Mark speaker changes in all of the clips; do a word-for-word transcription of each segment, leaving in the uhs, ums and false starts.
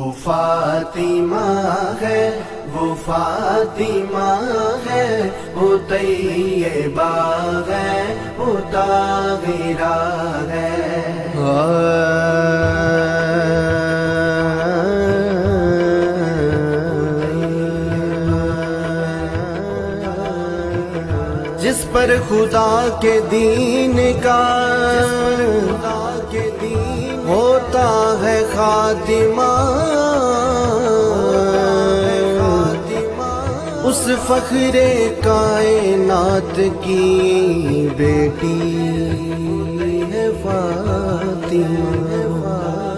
Speaker 1: وہ فاطمہ ہے، وہ فاطمہ ہے، وہ طیبہ ہے، وہ طاہرہ ہے۔ جس پر خدا کے دین کا ہوتا ہے خاتمہ، اس فخر کائنات کی بیٹی ہے فاطمہ۔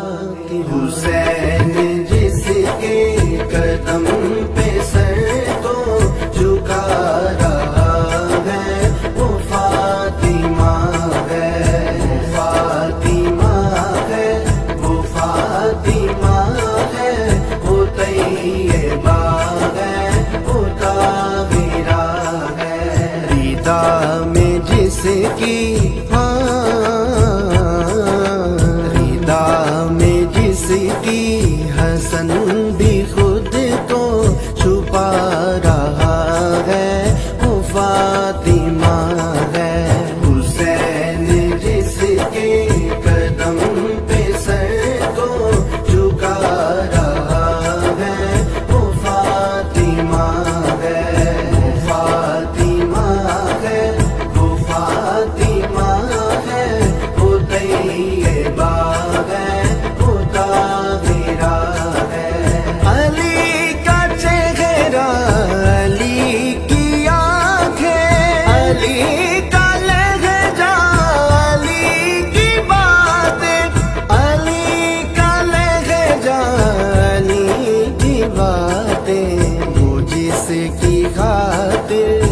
Speaker 1: حسین جس کے قدم پہ سر کو جھکا رہا ہے، وہ فاطمہ ہے، فاطمہ ہے، وہ فاطمہ ہے، وہ طیبہ ہے، وہ طاہرہ ہے۔ ردا میں جس کی کی حسن بھی خود کو چھپا رہا ہے، وہ فاطمہ ہے۔ حسین جس کے قدم پہ سر کو جھکا رہا ہے، وہ فاطمہ ہے، وہ فاطمہ ہے، وہ فاطمہ ہے، وہ طیبہ ہے، علی کا چہرہ، علی کی آنکھیں، علی کا لہجہ، علی کی باتیں، علی کا لہجہ، علی کی باتیں، وہ جس کی خاطر،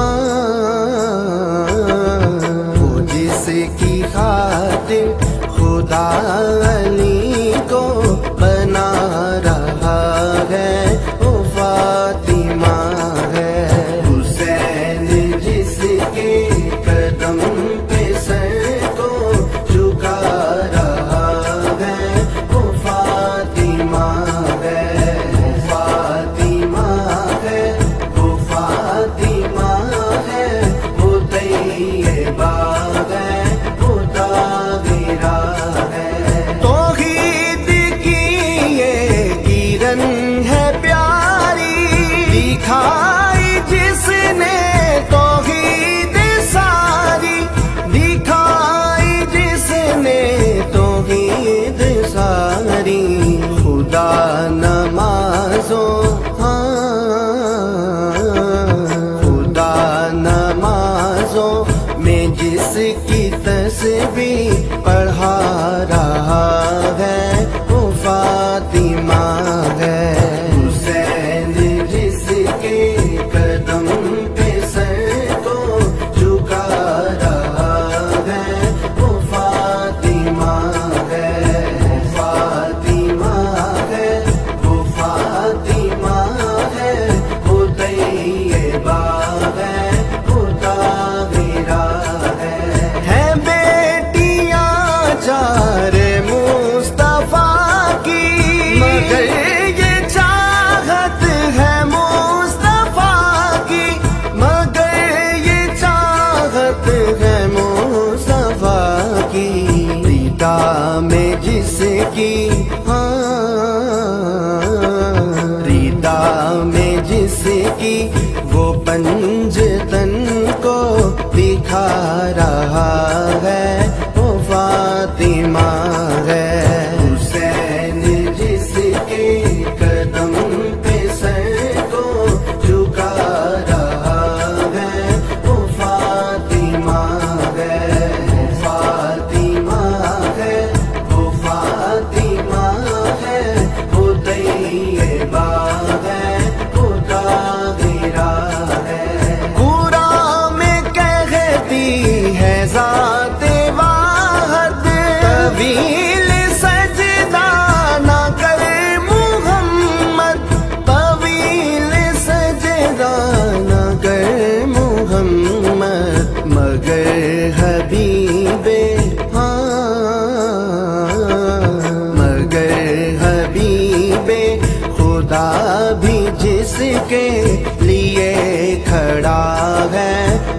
Speaker 1: ہاں وہ جس کی خاطر خدا علی کو بنا رہا ہے، وہ فاطمہ ہے۔ حسین جس کے قدم پہ سر کو جھکا رہا ہے، وہ فاطمہ ہے، وہ فاطمہ ہے، وہ فاطمہ ہے، وہ طیبہ ہے، وہ طاہرہ ہے۔ توحید کی یہ کرن ہے پیاری، دکھائی جس نے توحید ساری، دکھائی جس نے توحید ساری۔ خدا نمازوں، ہاں خدا نمازوں میں جس کی تسبیح پڑھا رہا ہے، وہ فاطمہ ہے۔ حسین جس کے قدم پہ سر کو جھکا رہا ہے، وہ فاطمہ ہے، وہ فاطمہ ہے، وہ فاطمہ ہے، وہ طیبہ ہے، وہ طاہرہ ہے۔ ہے بیٹیاں چار مصطفیٰ کی، مگر یہ چاہت ہے مصطفیٰ کی، مگر یہ چاہت ہے مصطفیٰ کی۔ ردا میں جس کی، ہاں ردا میں جس کی، وہ پنجتن کو دکھا رہا ہے، وہ فاطمہ ہے۔ حسین جس کے قدم پہ سر کو جھکا رہا ہے، وہ فاطمہ ہے، وہ فاطمہ ہے، وہ فاطمہ ہے، وہ طیبہ ہے، وہ طاہرہ ہے۔ قرآن میں کہتی ہے ذات خدا بھی جس کے لیے کھڑا ہے